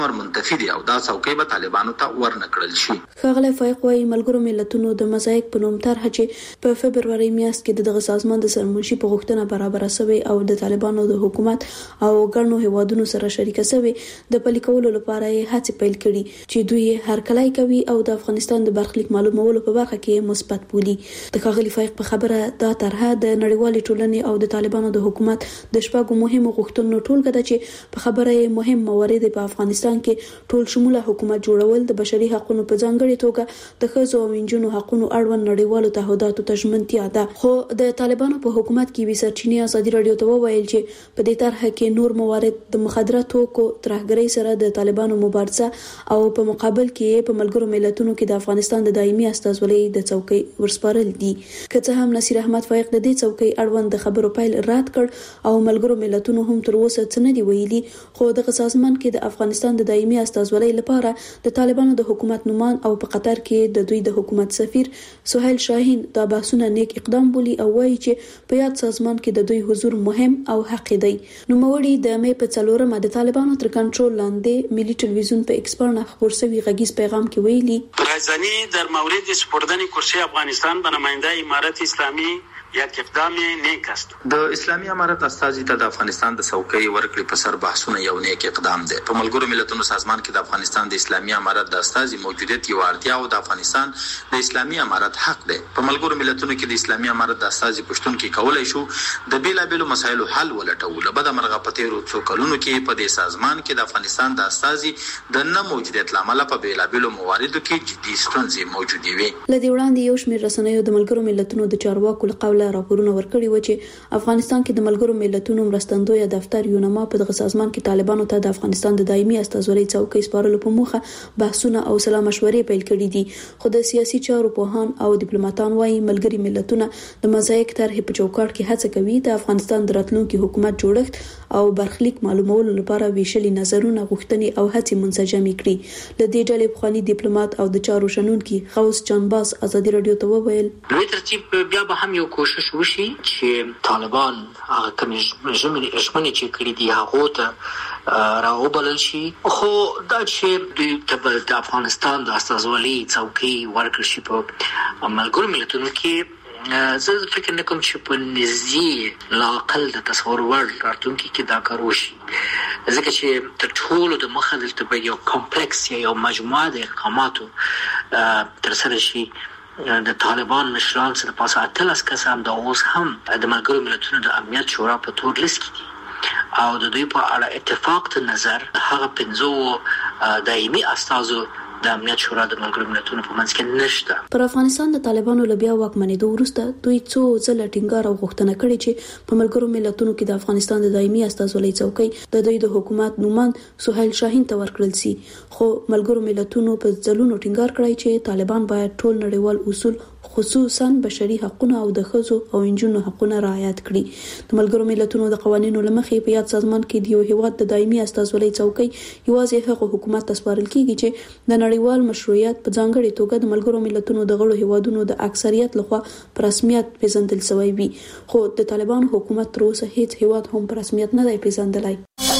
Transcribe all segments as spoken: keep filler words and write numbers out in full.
منتفي دي او دا څوکۍ به طالبانو ته ورنکړل شي. ښاغلی فایق وايي ملګرو ملتونو د مزایک په نوم طرحه چې په فبروري میاشت کې دغه سازمان د سرمنشي په غوښتنه برابر شوی او د طالبانو د حکومت او ګڼو هیوادونو سره شریک شوی د پلي کولو لپاره یې هڅې پیل کړي چې دوی هرکلی کوي او د افغانستان د برخلیک معلومولو په برخه کې مثبت بولي. د ښاغلي فایق په خبره دا طرحه د نړیوالې ټولنې او د طالبانو د حکومت د شپږو مهمو غوښتنو ټولګه ده چې په خبره مهم موارد په افغانستان کې ټول شموله حکومت جوړول، د بشري حقوقو په ځانګړي توګه د ښځو او نجونو حقوقو اړوند نړیوالو تعهداتو ته ژمنتیا ده. خو د طالبانو په حکومت کې وی سرچینې ازادي رادیو ته وویل چې په دې طرحه کې نور موارد د مخدره توکو ترهګرۍ سره د طالبانو مبارزه او په مقابل کې په ملګرو ملتونو کې د افغانستان د دایمي استازولۍ د څوکۍ ورسپارل دي. که څه هم نصیر احمد فایق د دې څوکۍ اړوند د خبرو پیل رد کړ او ملګرو ملتونو هم تر اوسه څه نه دی ویلي، خو دغه سازمان کې د افغانستان د دایمي استازولۍ لپاره د طالبانو د حکومت نومان او په قطر کې د دوی د حکومت سفیر سهیل شاهین دا بحثونه نیک اقدام بولي او وایي چې په یاد سازمان کې د دوی حضور مهم او حق دی. نوموړي د مې په څلورمه د طالبانو تر کنټرول لاندې ملي ټلویزیون په اکسپرنا خبر شوی غږیز پیغام کې ویلي رایزنی در مورد سپردن کرسی افغانستان به نماینده امارت اسلامی یک اقدام نیک است. د اسلامي امارت استازي ته د افغانستان د څوکۍ ورکړې په سر بحثونه یو نیک اقدام دی. په ملګرو ملتونو سازمان کې د افغانستان د اسلامي امارت د استازي موجودیت یو اړتیا او د افغانستان د اسلامي امارت حق دی. په ملګرو ملتونو کې د اسلامي امارت د استازي پښتون کې کولای شو د بیلابېلو مسایلو حل ولټوو. له بده مرغه په تیرو څو کلونو کې په دې سازمان کې د افغانستان د استازي د نه موجودیت لامل په بیلابېلو مواردو کې جدي ستونزې موجودې وي. لدې وړاندې یو شمېر رسنیو د ملګرو ملتونو د چارواکو له قوله راپورونه ورکړي و چې افغانستان کې د ملګرو ملتونو مرستندوی دفتر یونما په دغه سازمان کې طالبانو ته د افغانستان د دایمي استازولۍ څوکۍ سپارلو په موخه بحثونه او سلا مشورې پیل کړي دي. خو د سیاسي چارو پوهان او ډیپلوماټان وايي ملګري ملتونه د مزایک طرحې په چوکاټ کې هڅه کوي د افغانستان د راتلونکي حکومت جوړښت او برخلیک معلومولو لپاره ویشلي نظرونه غوښتنې او هڅې منسجمې کړي. د دې ډلې پخوانی ډیپلوماټ او د چارو شنونکي غوث جانباز ازادي رادیو ته وویل دوی ترتیب بیا به هم یو کوشش وشي چې طالبان هغه کوم ژمنې چې کړې دي هغه ته راوبلل شي. خو دا چې دوی ته د افغانستان د استازولۍ څوکۍ ورکړل شي په ملګرو ملتونو کې، زه فکر نه کوم چې په نږدې لا اقل د تصور وړ راتلونکي کې دا کار وشي، ځکه چې تر ټولو د مخه دلته به یو کمپلیکس یا یو مجموعه د اقداماتو ترسره شي. د طالبان مشران سره پاسه اتلس کسان د اوس هم د ملګرو ملتونو د امنیت شورا په تور لیست کې دي او د دوی په اړه اتفاق ته نظر هغه پنځو دایمي استازو د امنیت شورا د ملګرو ملتونو په منځ کې نشته. پر افغانستان د طالبانو لبیا واکمنېدو وروسته دوی څو ځله ټینګار او غوښتنه کړې چې په ملګرو ملتونو کې د افغانستان د دایمي استازولۍ څوکۍ د دوی د حکومت نومان سهیل شاهین ته ورکړل شي. خو ملګرو ملتونو په ځلونو ټینګار کړی چې طالبان باید ټول نړیوال اصول خصوصا بشري حقوقونه او د ښځو او نجونو حقوقونه رعایت کړي. د ملګرو ملتونو د قوانینو لمخې په یاد سازمان کې د یو هیواد د دایمي استازولۍ څوکۍ یوازې هغه حکومت ته سپارل کیږي چې د نړیوال مشروعیت په ځانګړي توګه د ملګرو ملتونو د غړو هیوادونو د اکثریت لخوا په رسمیت پیژندل شوی وي. خو د طالبانو حکومت تر اوسه هیڅ هیواد هم په رسمیت نه دی پیژندلی.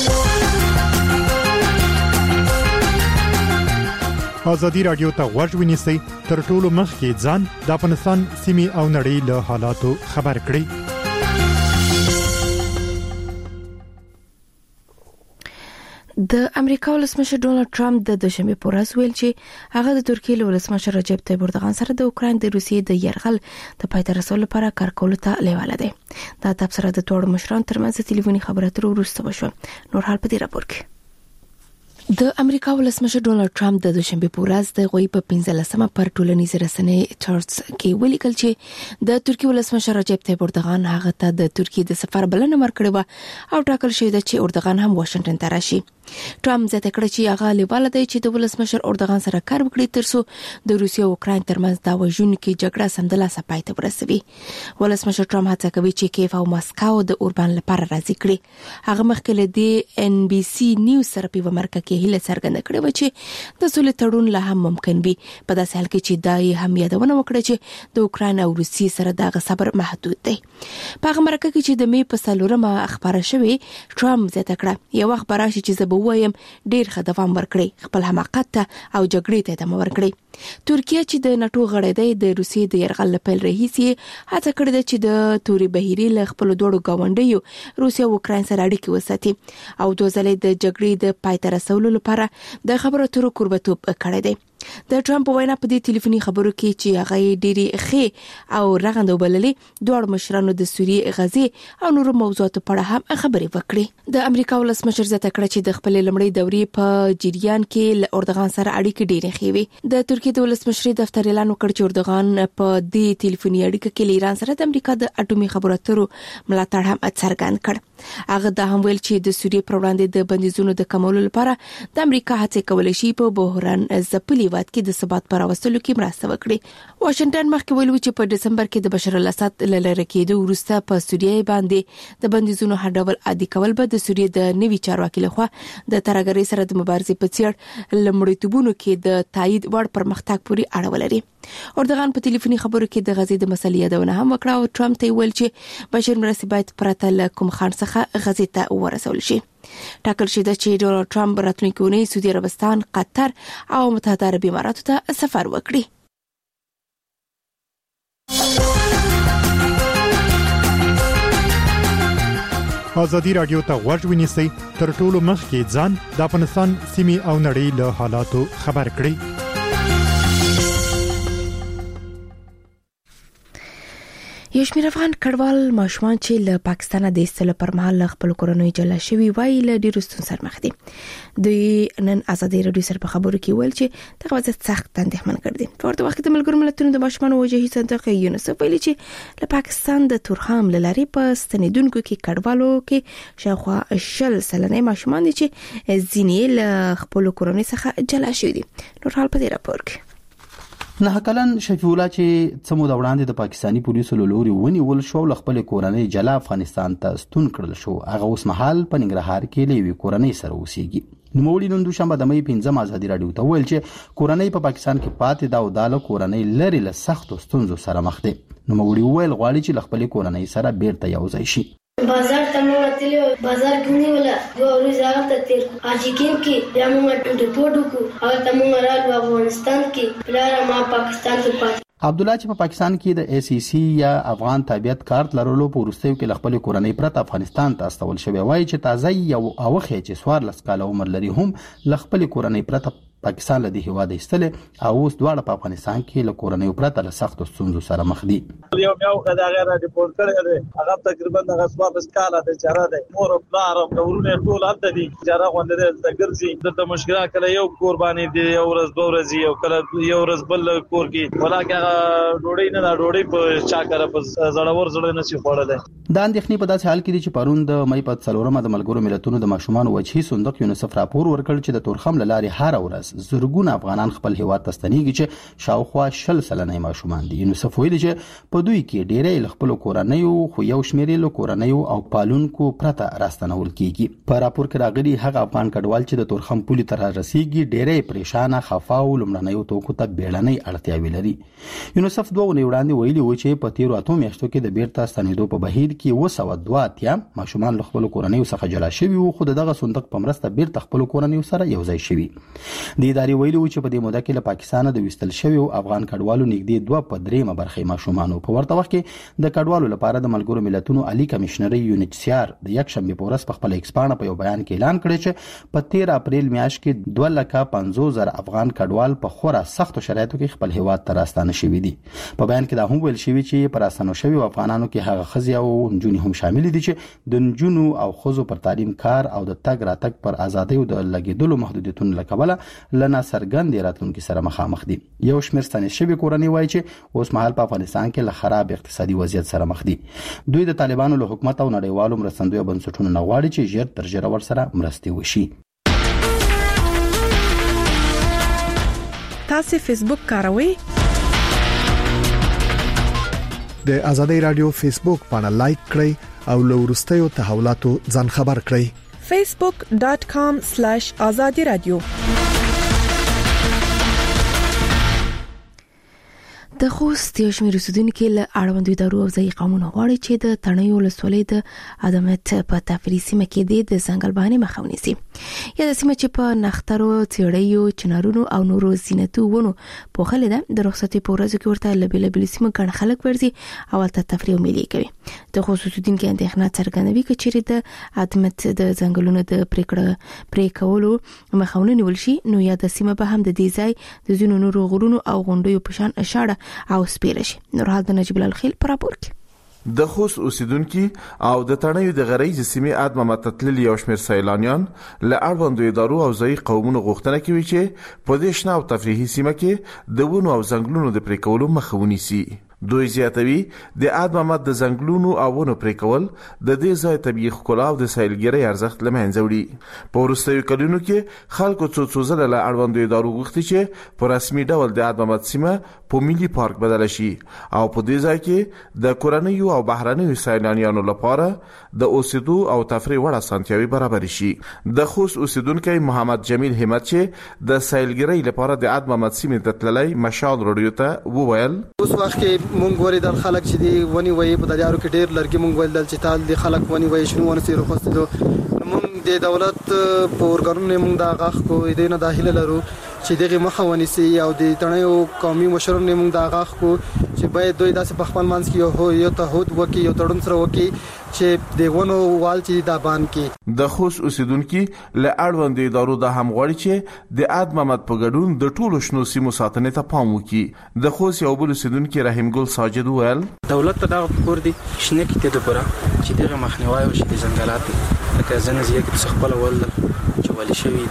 ازادي رادیو ته غوږ ونیسئ تر ټولو مخکې ځان د افغانستان سیمې او نړۍ له حالاتو خبر کړئ. د امریکا ولسمشر ډونالد ټرمپ د دوشنبه په ورځ ویل چې هغه د ترکیې ولسمشر رجب طیب اردوغان سره د اوکراین د روسیې د یرغل د پای ته رسولو لپاره کار کولو ته لیواله دي. دا تبصره د ټولو مشرانو ترمنځ ټلیفوني خبرو اترو وروسته وشوه. نور حال په دې راپور کې د امریکا ولسمشر ډونالد ټرمپ د دوشنبه په ورځ د غوي په پنځلسمه پر ټولنیز رسنۍ ټرټس کې ولیکل چې د ترکیې ولسمشر رجب طیب اردوغان هغه ته د ترکیې د سفر بلنه ورکړه او ټاکل شوی دی چې اردوغان هم واشنگټن ته راشي. ټرمپ زیاته کړه چې هغه لیواله دی چې د ولسمشر اردوغان سره کار وکړي ترڅو د روسیې او اوکراین ترمنځ د وژونکو جګړه سمدلاسه پای ته ورسوي. ولسمشر ټرمپ هڅه کوي چې کیف او ماسکو د اوربان لپاره راضي کړي. هغه مخکې له دې ان بي سي نیوز سره په امریکا کې هیله څرګنده کړې و چې د سولې تړون لا هم ممکن وي، په داسې حال کې چې دای هم یادونه وکړه چې د اوکراین او روسیې سره دغه صبر محدود دی. په هغه مرکه کې چې د می په څلورمه خبره شوې ټرمپ زیاته کړه یو وخت براشي چې زه به وایم ډیر ښه دوام ورکړي خپل حماقت ته او جګړې ته ادامه ورکړي. ترکیه چې د ناتو غړی دی د روسیې د یرغل لپاره رئیسي هڅه کړې ده چې د توري بهيري له خپل دوړو گاونډیو روسیه او اوکراین سره اړیکې وساتي او د ځلې د جګړې د پای ته رسولو لپاره د خبرو اترو کوربتوب کړی دی. د ټرمپ وینا په دې ټلیفوني خبرو کې چې هغه ډېری ښه او رغنده وبللې دوه مشرانو د سوریې غزي او نورو موضوعاتو په اړه هم خبرې وکړي. د امریکا ولسمشر زیاته کړه چې د خپل لمړی دورې په جریان کې له اردوغان سره اړیکې ډېرې ښې وي. د ترکیې د ولسمشر دفتر اعلان وکړ چې اردوغان په دې ټلیفوني اړیکه کې له ایران سره د امریکا د اټومي خبرو اترو ملاتړ هم څرګند کړ. هغه دا هم ویل چې د سوریې پر وړاندې د بندیزونو د کمولو لپاره د امریکا هڅې کولای شي په بحران ځپلي وخت کې د ثبات پر راوستلو کې مرسته وکړي. واشنگټن مخکې ویلي چې په دسمبر کې د بشار الاسد له لری کېدو وروسته په سوریې باندې د بندیزونو هر ډول عادي کول به د سوریې د نوي چارواکي لخوا د ترګری سره د مبارزې په څیر لمړیتوبونو کې د تایید وړ پرمختګ پوري اړه ولري. اردوغان په ټلیفوني خبرو کې د غزې د مسلې یادونه هم وکړه او ټرمپ ته ویل چې بشیر مرسي باید پرته له کوم خان څخه غزې ته ورسول شي. ټاکل شوی چې ډونالد ټرمپ راتلونکي اونۍ سعودي عربستان، قطر او متحده عربي اماراتو ته سفر وکړي. ازادي رادیو ته غوږ ونیسئ تر ټولو مخکې ځان د افغانستان سیمې او نړۍ له حالاتو خبر کړئ. یو شمېر افغان کډوال ماشومان چې له پاکستان د ایستلو پر مهال خپل کورنۍ جلا شوي وای له ډیرو ستونزو سره مخ دي. دوی نن ازادي رادیو سره په خبرو کې ویل چې دغه وضعیت سخت اندېښمن کړ دي. په ورته وخت کې د ملګرو ملتونو د ماشومان وجهي صندوق یونیسف ویلي چې له پاکستان د تورخم لاري په ستنیدونکو کې کډوالو کې شاوخوا شل سلنه ماشومان دي چې ځینې له خپل کورنۍ څخه جلا شوي دي. نور حال په دې راپور کې نه کلن شفیع الله چې څمو د وړاندې د پاکستانی پولیسو له لوري ونیول شو ل خپل کورنۍ جلا افغانستان ته ستون کړل شو. هغه اوس مهال په ننګرهار کې لوي کورنۍ سره اوسېږي. نوموړي نن دوشنبه د مې پنځم ازادي رادیو ته ویل چې کورنۍ په پاکستان کې پاتې دا او د کورنۍ لري له سختو ستونزو سره مخ دي. نوموړي ویل غواړي چې ل خپل کورنۍ سره بیرته یو ځای شي. بازار ته موږ تلو بازار کې ولا دوه ورځې هغه ته تیر اجیکین کې بیا موږ د پټو کو هغه ته موږ راغلو افغانستان کې بلاره ما پاکستان ته پات. عبد الله چې په پاکستان کې د ای سی سی یا افغان تابعیت کارت لرلو په وروستیو کې خپل کورنۍ پرته افغانستان ته استول شوی وای چې تازه یو اوخه چې سوار لس کال عمر لري هم خپل کورنۍ پرته پاکستان له دې هواده ایستله او اوس دواړه په افغانستان کې له کورنۍ پرته له سختو ستونزو سره مخ دي. یو یو غدا غیر ریپورت کړی دی هغه تقریبا د غصب اسکاله د چاره دی مور پلار او ورونه ټول هلته دي چاره غونډه د ګرځي د مشکلات کله یو قرباني دی یو ورځ دوه ورځې یو کله یو ورځ بل کور کې ولکه ډوډۍ نه ډوډۍ په چا کړه په زړور زړه نه شي خوړل. دا اندېښنې په داسې حال کې دي چې پرون د مې په څلورمه د ملګرو ملتونو د ماشومان وجهي صندوق یونیسف راپور ورکړ چې د تورخم لارې هر ورځ زرګونه افغانان خپل هیواد ته ستنېږي چې شاوخوا شل سلنه ماشومان دي. یونیسف ویلي چې په دوی کې ډېرې خپل کورنۍ خو یو شمېر له کورنۍ او پالونکو پرته راستنول کیږي. په راپور کې راغلي هغه افغان کډوال چې د تورخم پولي تر رسیدي ډېرې پریشانه خفا او لمړنیو توکو ته بیړنۍ اړتیا لري. یونیسف دوه ونې وړاندې ویلي و چې په تیرو اتو میاشتو کې د بیرته ستنېدو په بهیر کې وسو دوه اتیا ماشومان له خپل کورنۍ څخه جلا شوي وو خو دغه صندوق په مرسته بیرته خپل کورنۍ سره یو ځای شوي. د ادارې ویلي چې په دې موده کې له پاکستان د وستل شوی افغان کډوالو نږدې دوه په درېمه برخه ماشومان په ورته وخت کې د کډوالو لپاره د ملګرو ملتونو عالی کمشنر یونیټ سی آر د یک شنبه په ورځ په خپل ایکسپانه په یو بیان کې اعلان کړی چې په تیر اپریل میاشت کې دوه لکه پنځوس زره افغان کډوال په خورا سختو شرایطو کې خپل هیواد ته راستانه شوي دي. په بیان کې دا هم ویل شوی چې پر اسانو شوی افغانانو کې هغه خزي او نجونې هم شامل دي چې د نجونو او خزو پر تعلیم کار او د تګ راتګ پر ازادۍ او د لګیدلو محدودیتونو لکبله لنا سرګند راتلونکي سره مخامخ دي. یو شمېر ستنې شوی کورنۍ وایي چې اوس مهال په افغانستان کې له خراب اقتصادي وضعیت سره مخ دي. دوی د طالبانو له حکومت او نړیوالو مرستندویو بنسټونو نه غواړي چې ژر تر ژره ورسره مرستې وشي. تاسو فیسبوک کاروئ؟ د ازادي رادیو فیسبوک باندې لایک کړئ او له وروستیو تحولاتو ځان خبر کړئ. facebook dot com slash azadi radio د خوست یو شمېر اوسیدونکو له اړوندو ادارو او ځایي قومونو غواړي چې د تڼیو ولسوالۍ د ادمت په تفریحي سیمه کې د ځنګل بهانې مخه ونیسي. یا د سیمه چې په نخترو، څېړیو، چنارونو او نورو زینتي ونو پوښلې ده د رخصتۍ په ورځو کې ورته له بېلابېلو سیمو ګڼ خلک ورځي او هلته تفریح او میلې کوي. د خوست اوسیدونکو اندېښنه څرګندوي که چیرې د ادمت د ځنګلونو د پرېکړه پرې کولو مخه ونیول شي نو یا د سیمه به هم د دې ځای د ځینو نورو غرونو او غونډیو په شان اشاره او سپیره شي. نورحال د نجیب الله خیل پر راپور کې د خوست اوسیدونکو او د تڼیو د غریزي سیمې ادمه متتللي یو شمېر سیلانیان له اړوندو ادارو او ځایي قومونو غوښتنه کوي چې په دې شنه او تفریحي سیمه کې د ونو او ځنګلونو د پرې کولو مخه ونیسي. دوی زیاتوي د ادمه مت د ځنګلونو او ونو پرې کول د دې ځای طبيعي ښکلا او د سیلګرۍ ارزښت له منځه وړي. په وروستیو کلونو کې خلکو څو څو ځله له اړوندو ادارو غوښتي چې په رسمي ډول د ادمه مت سیمه په ملي پارک بدل شي او په دې ځای کې د کورنیو او بهرنیو سیلانیانو لپاره د اوسېدو او تفریح وړ اسانتیاوي برابر شي. د خوست اوسیدونکو محمد جمیل همت چې د سیلګرۍ لپاره د ادمه مت سیمه ته تللی مشال رادیو ته وویل اوس وخت کې مونږ ورې د خلک چې دی ونی وایي په دریارو کې ډېر لرګي مونږ ول چې تال دي خلک ونی وایي شنو ونه سره خوستلو مونږ د دولت په ورګرونه مونږ دا غاخ کو دې نه داخله لرو چې دغه مخه ونیسي او د تڼیو قومي مشرونه مونږ دا غاخ کو چې باید دوی داسې په خپل منځ کې یو یو تعهد وکي یو تړون سره وکي چې دیونه وال چې دا بان کې. د خوست اوسیدونکو له اړوند ادارو د هم غواړي چې د ادمه مت په ګډون د ټولو شنو سیمو ساتنې ته پام وکړي. د خوست یو بل اوسیدونکو رحیم ګل ساجد ویل دولت ته دا پور دي شنه کې د پره چې دغه مخنیوي او چې د ځنګلات لکه ځنه زیات کې خپل ول چې ولې شوی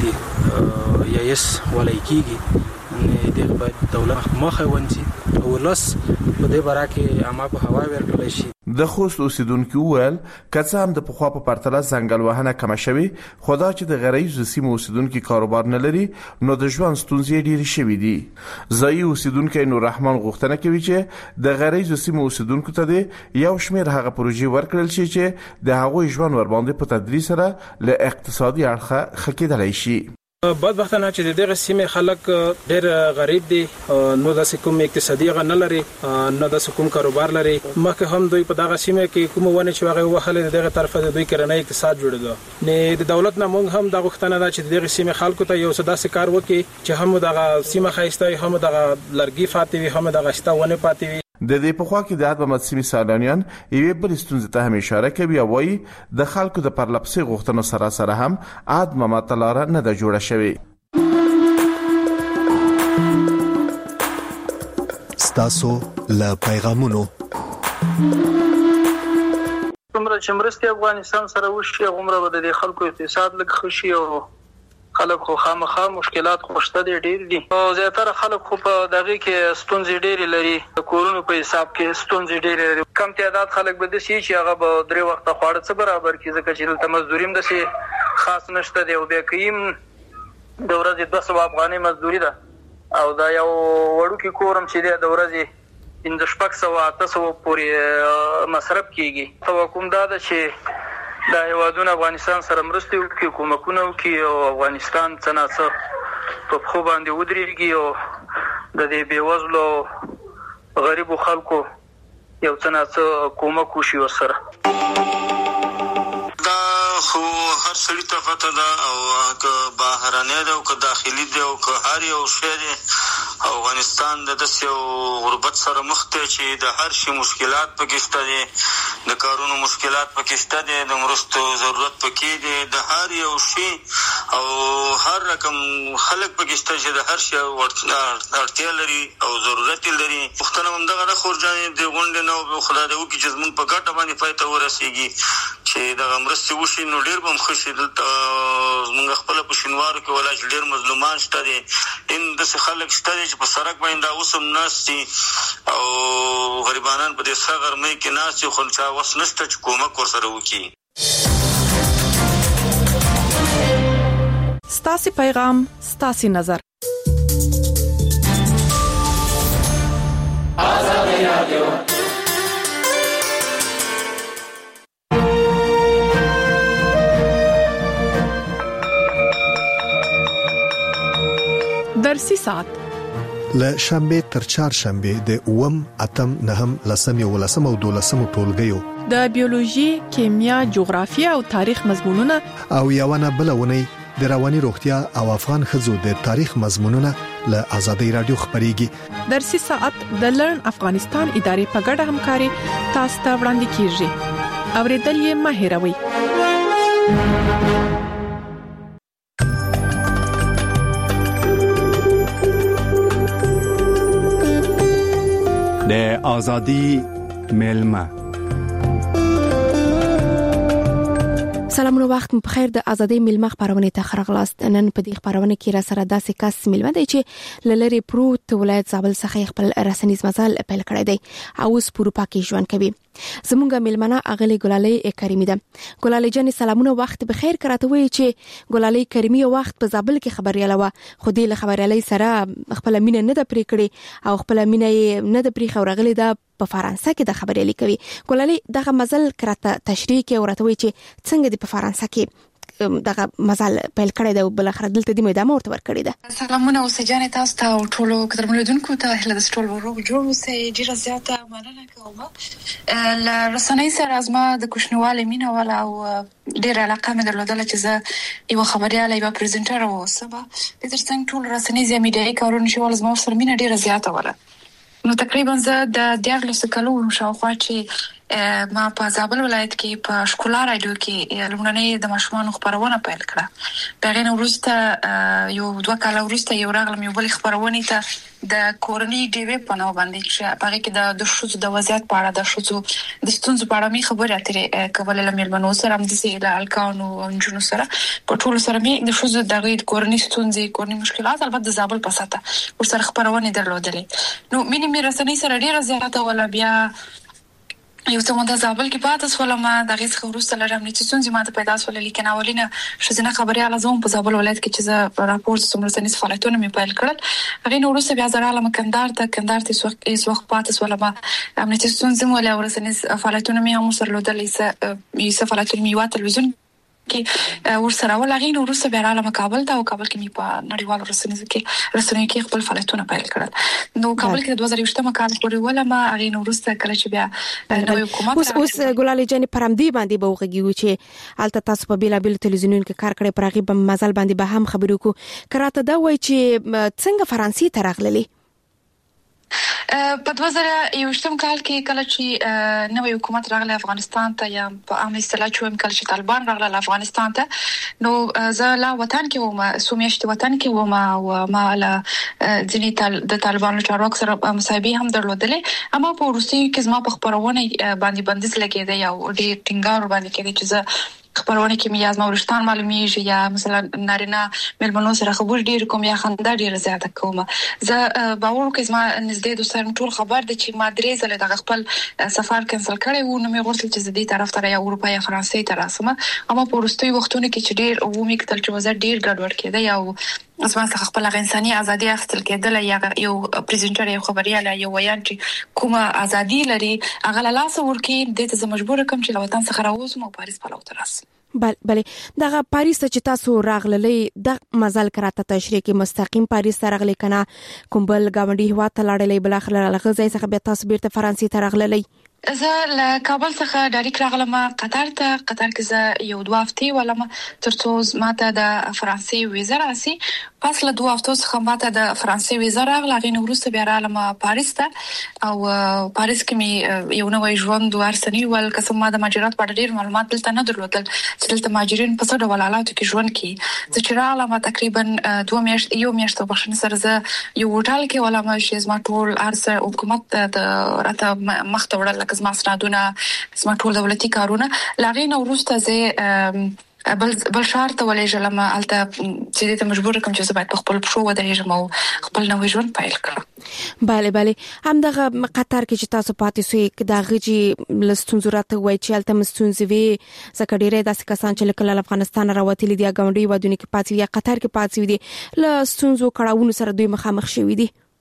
دي یا یس ولې کیږي نه دغه باید دولت مخه ونځي او لاس په دې باره کې عامه په هوا ورکړل شي. د خوست اوسیدونکو ویل کڅ هم د پخوا په پرتله ځنګل وهنه کم شوي خدا چې د غریزو سیمو اوسیدونکو کاروبار نه لري نو د ژوند ستونزې ډېرې شوي دي. ځایي اوسیدونکو نور رحمان غوښتنه کوي چې د غریزو سیمو اوسیدونکو ته د یو شمېر هغه پروژې ورکړل شي چې د هغوی ژوند ور باندې په تدریج سره له اقتصادي اړخه ښه کېدلی شي. بدبختانه چې دغه سیمه خلک ډېر غریب دي نو د کوم اقتصادي غ نه لري نه د کوم کاروبار لري مخکې هم دوی په دغه سیمه کې کوم ونه چې هغه وهله دغه طرفه د دوی کرنۍ اقتصاد جوړېدو نه د دولت نه مونږ هم د غوښتنه ده چې دغه سیمه خلکو ته یو څه داسې کار وکړي چې هم دغه سیمه خایسته هم دغه لرګي فاتوي هم دغه شته ونه پاتوي. د دې په خوا کې د ادمه مت سیمې سیلانیان یوې بلې ستونزې ته هم اشاره کوي او وایي د خلکو د پرلپسې غوښتنو سره سره هم ادمه مت لاره نه ده جوړه شوې. ستاسو له پیغامونو څومره چې مرستې افغانستان سره وشي هغومره به د خلکو اقتصاد لږ ښه شي او خلک خو خامخا مشکلات خوشته دي ډېر دي او زیاتره خلک خو په دغه کې ستونزې ډېرې لري د کورونو په حساب کې ستونزې ډېرې لري. کم تعداد خلک به داسې چې هغه به درې وخته خواړه څه برابر کړي ځکه چې دلته مزدوري هم داسې خاص نشته دی او بیا که یې د ورځې دوه سوه افغانۍ مزدوري ده او دا یو وړوکی کور هم چې دی د ورځې پنځه شپږ سوه اته سوه پورې مصرف کېږي. توقع دا ده چې دا هیوادونه افغانستان سره مرستې وکړي کومکونه وکړي او افغانستان څه نه څه په پښو باندې ودرېږي او د دې بېوزلو غریبو خلکو یو څه نه څه کومک وشي ورسره. دا خو هر سړي ته پته ده او که بهرنی ده او که داخلي ده او که هر یو شی دی افغانستان د داسې یو غربت سره مخ دی چې د هر شي مشکلات پکې شته دي د کارونو مشکلات پکې شته دي د مرستو ضرورت پکې دی د هر یو شي او هر رقم خلک پکې شته چې د هر شي اړتیا لري او ضرورت لري. پوښتنه همدغه ده خورجانې د غونډې نه خدای دې وکړي چې زموږ په ګټه باندې پای ته ورسېږي چې دغه مرستې وشي نو ډېر به هم ښه شي. دلته زموږ خپله په شینوارو کې ولا چې ډېر مظلومان شته دي ان داسې خلک شته دي چې په سړک باندې دا اوس هم ناست دي او غریبانان په دې سره غرمۍ کې ناست دي خو چا وس نشته چې کومک ورسره وکړي. ستاسې پیغام ستاسې نظر آزادي رادیو درسي ساعت ل شنبه تر چهارشنبه د اوم اتم نهم لسم یو لسم او دولسم ټولګیو د بیولوژي، کیمیا، جغرافیه او تاریخ مضمونونه او یوونه بلونه د رواني روغتیا او افغان خزو د تاریخ مضمونونه له آزادۍ رادیو خبريږي. درسي ساعت د لرن افغانستان ادارې په ګډه همکاري تاسو ته وړاندې کیږي. اوریدل یې مه هېروئ. د آزادی ملما. سلامونه، وخت مو بخیر. د ازادي ملما خبرونه ته خرغلاست. نن په دې خبرونه کې را سره داسې کس ملما دی چې لری پروت ولایت زابل څخه خپل رسنیز مزال پیل کړی دی او اوس پورو پاکي ژوند کوي. زمونږه ملمنه اغلی ګلالۍ کریمی ده. ګلالۍ جان سلامونه، وخت بخیر. کراته وی چې ګلالۍ کریمی وخت په زابل کې خبرياله و، خو دې له خبريالۍ سره خپل مینه نه د پرې کړي او خپل مینه نه د پرې خورغلی ده په فرانسه کې د خبريالۍ کوي. ګلالۍ دغه مزل کراته تشریح کې ورته وی چې څنګه د په فرانسه کې دغه مزل پیل کړی دی او بل اخر دلته د میدان ورته ور کړی ده. سلامونه اوسجانې تاسو ته او ټولو قدرمنونکو ته هله د ټولو ورو جوړو سه ډیره زیاته مننه کوم. ل رسنۍ سره ازما د کوشنواله مینه ولا او ډیره علاقه مې درلودله چې زه یو خبرياله یو پریزنټر اوسم. د ترڅنګ ټول رسنۍ زمي میډیای کارونه شو ازما سره مینه ډیره زیاته ولا. نو تقریبا زه د دیارلس کلونو شاوخوا چې ما په زابل ولایت کې په شکولا رادیو کې لومړنۍ د ماشومان خبرونه پیل کړه. بغیر وروسته یو دوه کال وروسته یو راغلم یو بل خبرونه ته د کورنۍ ډیوی په نو باندې چې هغه کې د د شوزو د وضعیت په اړه د شوزو د ستونزو په اړه می خبرې اترې کولې لمل منو سره هم د سیل الکانو او جنو سره په ټول سره می د شوزو د غید کورنۍ ستونزې کورنۍ مشکلات البته د زابل په ساته ور سره خبرونه درلودلې. نو مینه می رسنۍ سره ډیره زیاته ولا بیا یو څه مونږ د زابل کې پاتې سول ما دغه څخه وروسته لرم چې څنګه ما ته پیدا سول لیکن اولینه شزنه خبري علازم په زابل ولایت کې چې زه راپورټ څومره سنیس فعالیتونه مې پیل کړل. هغه نو وروسته بیا زراله مکندار ته کندار ته سوخ ایس وخت پاتې سول ما امنیتي څنګه ولا ورسنیس فعالیتونه مې هم سره لودل ایسه ایسه فعالیتونه مې وا تلویزیون کې ورسره ولغین وروسته بیا رااله مقابل ته او کابل کې مې په نړیوالو رسنیو کې رسنیو کې خپل فعالیتونه پیل کړل. نو کابل کې د دوه زره یو مکان پورې ولا ما هغه وروسته کله چې بیا نوې حکومت اوس اوس ګلالۍ جان پرمدی باندې به وغږیږي چې الته تاسو په بیلابل تلویزیونونو کې کار کړی پر هغه مزل باندې به هم خبرو کو کراته دا وای چې څنګه فرانسې ته راغللی په دوه زره یو کال کې کله چې نوې حکومت راغله افغانستان ته یا په عام اصطلاح چې کله چې طالبان راغله افغانستان ته نو زه لا وطن کې وم سومیشت وطن کې وم او ما له ځینې د طالبانو چارواکو سره مصاحبه هم درلودلې اما په روسي کې زما په خبرونه باندې بندیز لګیده یا ډېر ټینګار باندې کې چې زه خبرونه کې مې ازما ورشتان معلومیږي یا مثلا نارینه ملمنو سره خبر ډیر کوم یا خندا ډیر زیاته کوم. زه باور کوم زما نږدې دوستان ټول خبر دي چې ما درې ځله د خپل سفر کینسل کړی وو نو مې غوښتل چې زه دې طرف ته یا اروپا یا فرانسې ته راسم اما په ورستوي وختونو کې چې ډیر عمومي کتل چې وزر ډیر ګډوډ کېده یا اسما څخه خپل انساني ازادي اخیستل کېدل یا یو پریزنټر یو خبرياله یو ویان چې کومه ازادي لري هغه له لاس ورکی د ته مجبور کوم چې وطن څخه راوځم او پاریس په لور راسم. بل بل دغه پاریس چې تاسو راغللې د مزل کراته تشریح کې مستقیم پاریس ته راغلي کنه کوم بل گاونډي هوا ته لاړلې بل اخر لغه ځای څخه به تاسو بیرته فرانسې ته راغللې؟ زه له کابل څخه ډایرکټ راغلم قطر ته. قطر کې زه یو دوه هفتې ولم ترڅو ماته د فرانسې ویزا راسي. پس له دوه هفتو څخه ماته د فرانسې ویزا راغله. غوښنه وروسته بیا راغلم پاریس ته او پاریس کې مې یو نوې ژوند ورسنی ول قسم ما د ماجرات په ډیر معلومات دلته نه درلودل چې دلته ماجرین په څه ډول حالاتو کې ژوند کوي. زه چې راغلم تقریبا دوه میاشت یو میاشت په بخښنه سره زه یو هوټل کې ولم چې زما ټول ارسه حکومت د راته مخته وړل زما سنادونه زما ټول دولتي کارونه لاغې نو وروسته زه بل بل شهر ته ولېږم الته چې ته مجبور کوم چې زه باید په خپل پښو ودرېږم او خپل نوې ژوند پیل کړم. bale bale همدغه قطر کې چې تاسو پاتې سوې دا غږی لستون زراته وای چې الته مستونزې وي ځکه ډېرې داسې کسان چې کله افغانستان راوتلي دي غونډي ودونی کې پاتې یا قطر کې پاتې دي لستونزو کړهونو سره دوی مخامخ شوي دي.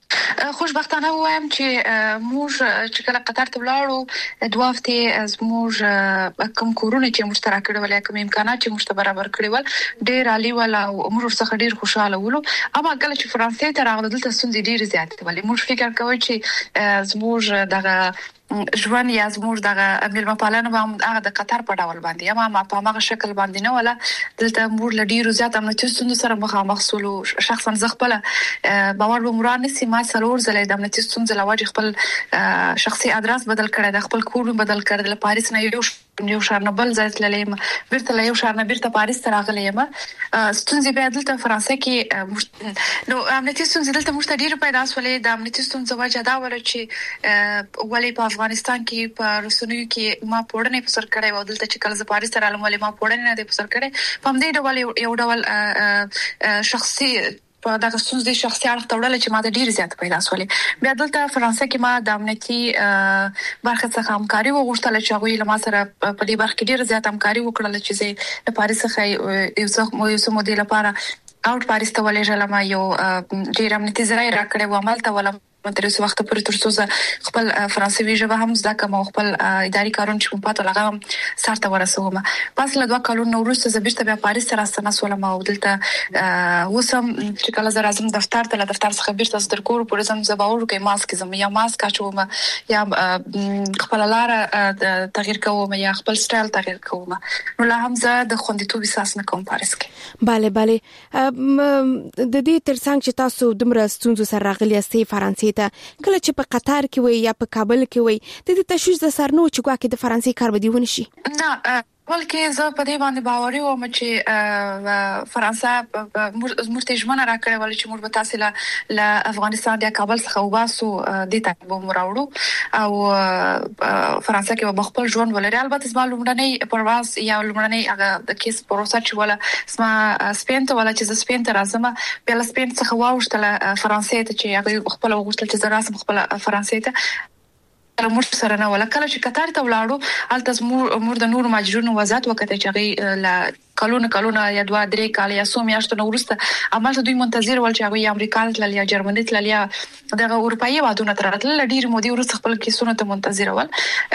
خوشبختانه وایم چې موږ چې کله قطر ته ولاړو دوه هفته از موږ کوم کورونه چې مشترک کړل یا کوم امکانات چې موږ ته برابر کړی ول ډېر عالی ولا موږ څخه ډېر خوشاله ولو. اما کله چې فرانسې ته راغله دلته ستونزې ډېر زیاتې ولې موږ فکر کوو چې زموږ دغه ژوند یا زموږ دغه ملما پالنه به هغه د قطر په ډول باندې یا ما په هغه شکل باندې نه ولا دلته موږ لډیرو زیات امنیتي ستونزو سره مخامخ سولو. شخصا زه خپل باور به مران نسی ما څلور ځله د امنیتي ستونزو لوجه خپل شخصي ادرس بدل کړی د خپل کور بدل کړی د پاریس نه یو یو شهر نه بل ځای تللم بیرته یو شهر نه بیرته پاریس ته راغلی یم. ستونزې به دلته فرانسې کې نو امنیتي ستونزې دلته موږ ته ډیر پیدا شولې. د امنیتي ستونزو وجه دا ول چې ولې په افغانستان کې په رسنیو کې ما پوړنې په سر کړې و دلته چې کله ز پاریس ته رالم ولې ما پوړنې نه په سر کړې په دې ډول یو ډول شخصي په دغه ستونزې شخصي اړخ تړل چې ما د ډیر زیات پیدا شولې. بیا دلته فرانسې کې ما د امنیتي برخه څخه همکاري وغوښتل چې هغه له ما سره په دې برخه کې ډیر زیات همکاري وکړل چې زه د پاریس څخه یو څه یو څه مودې لپاره اوټ پاریس ته ولېږل ما یو ډیر امنیتي ځای راکړې و عمل ته ولم تر څو وخت پورې تر څو خپل فرانسوي ژبه هم زده کوم خپل اداري کارونه چې په پاتو لغه سارته ورسوم. پس له دوه کلونو وروسته زه بیرته بیا پاریس ته راستنه سولم او دلته وسم چې کله زه راځم دفتر ته له دفتر څخه بیرته ستر کور پورې زم زه باور کوم ماسک زم یا ماسک اچوم یا خپل لار تغییر کوم یا خپل سټایل تغییر کوم. نو لا هم زه د خوندیتوب احساس نه کوم پاریس کې. bale bale د دې ترڅنګ چې تاسو دومره ستونزو سره راغلي استي فرانسې ته کله چې په قطر کې وي یا په کابل کې وي د دې تشویش د سرنو چې ګواکې د فرانسې کار به دی ونشي. نه بلکې زه په دې باندې باوري وم چې فرانسه موږ ته ژمنه راکړې ول چې موږ به تاسو له افغانستان د کابل څخه وباسو د ته به مراوړو او فرانسه کې به خپل ژوند ولري. البته زما لومړنۍ پرواز یا لومړنۍ هغه د کیس پروسه چې ولا زما سپین ته ولا چې سپین ته راځم بیا سپین څخه واوښتل فرانسې ته چې هغه خپل وغوښتل چې زه راسم خپل فرانسې ته موږ سره نه ولا کله چې قطر ته ولاړو الته موږ د نور ماجرونو وضاحت وکړه چې هغه لا کلونه کلونه یا دوه درې کال یا څو میاشتې نو ورسته عملته دوی منتظر ول چې هغه امریکا ته یا جرمني ته یا دغه اروپאי وادونه تر راتل ډیر مودي ورسته خپل کیسونه ته منتظر ول.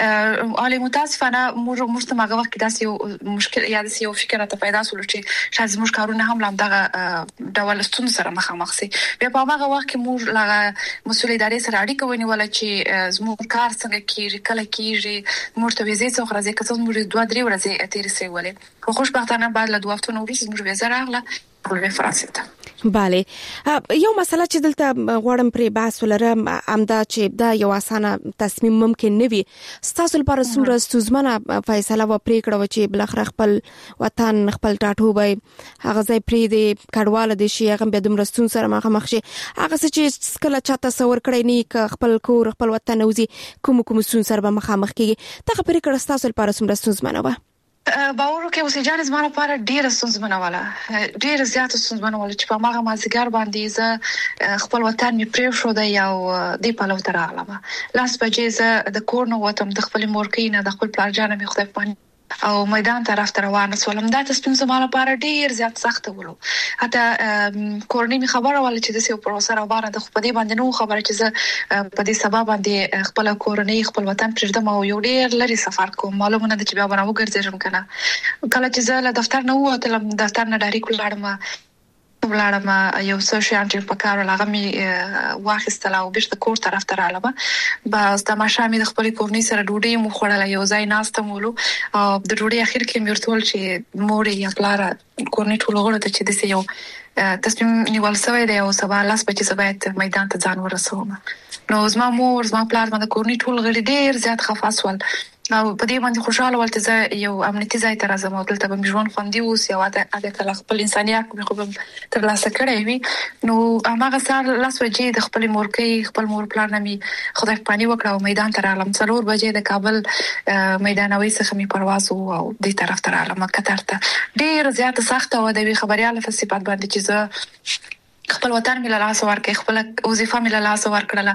علي متاسفانه موږ موږ ماغه وخت داسې مشکل یا داسې یو فکر ته پیدا شول چې شاید موږ کارونه هم لام دغه ډول ستون سره مخامخ سي. بیا په هغه وخت کې موږ لغه مسول ادارې سره اړیکه ونیول چې زموږ کار څنګه کیږي کله کیږي موږ ته ویزې څو ورځې کڅو موږ دوه درې ورځې تیر سي ولې. خو خوشبختانه بعد له دوه هفتو وروسته موږ ویزه راغله په فرانسې ته. bale یو مسله چې دلته غواړم پرې بحث ولرم امدا چې دا یو اسانه تصمیم ممکن نه وي ستاسو لپاره څومره ستونزمنه فیصله و پرې کړو چې بل خپل خپل وطن خپل ټاټوبه هغه ځای پرې دی کډواله دي شي هغه به د مرستون سره مخامخ شي هغه چې کله چاته تصور کړی نه خپل کور خپل وطن اوزي کوم کوم ستون سره مخامخ کیږي ته پرې کړ ستاسو لپاره څومره ستونزمنه و. باور کې اوسې جان زما لپاره ډیر ستونزمنه ولا ډیر زیات ستونزمنه ولا چې په ماغه مازیګر باندې زه خپل وطن می پرې شو د یو دی په لور راغلم لاس بجې زه د کور نو وتم د خپل مورکې نه د خپل پلار جان می خدای پانی او میدان طرف ته روان سولم دا تصمیم زما لپاره ډیر زیات سخت ولو. حتی کورنۍ می خبره ول چې د سیو پروسه را باندې خو په دې باندې نو خبره چې زه په دې سبب باندې خپل کورنۍ خپل وطن پرېږدم او یو ډیر لري سفر کوم معلومه نه چې بیا به وګرځم کنه. کله چې زه له دفتر نه ووتلم دفتر نه ډایرکټ ولاړم ولاړم یو څه شیان چې په کار لغه می واخیستل او بیرته کور طرف ته رالم بس د ماشامي د خپل کورنۍ سره ډوډۍ مو خوړل یو ځای ناستم ولو او د ډوډۍ اخر کې مرتول چې مور یې پلار کورنۍ ټول غوړه ته چې د یو تصمیم نیول شوی دی او سبا لاس بچي سبا میدان ته ځان ورسوم. نو زما مور زما پلار باندې کورنۍ ټول غړي ډیر زیات خفاس ول او په دې باندې خوشاله ولته زه یو امنیتي ځای ته راځم او دلته به مې ژوند خوندي اوس یو هغه کله خپل انسانيت مې خو تر لاسه کړی وي. نو هغه سار لاس وجې د خپل مورکې خپل مور پلان مې خدای پانی وکړ او میدان ته رالم څلور بجې د کابل میدانوي څخه مې پرواز او د طرف ته رالم قطر ته ډیر زیات سخت او د خبرياله په صفات باندې چې زه خپل وطن مې له لاس ورکړ خپل وظیفه مې له لاس ورکړله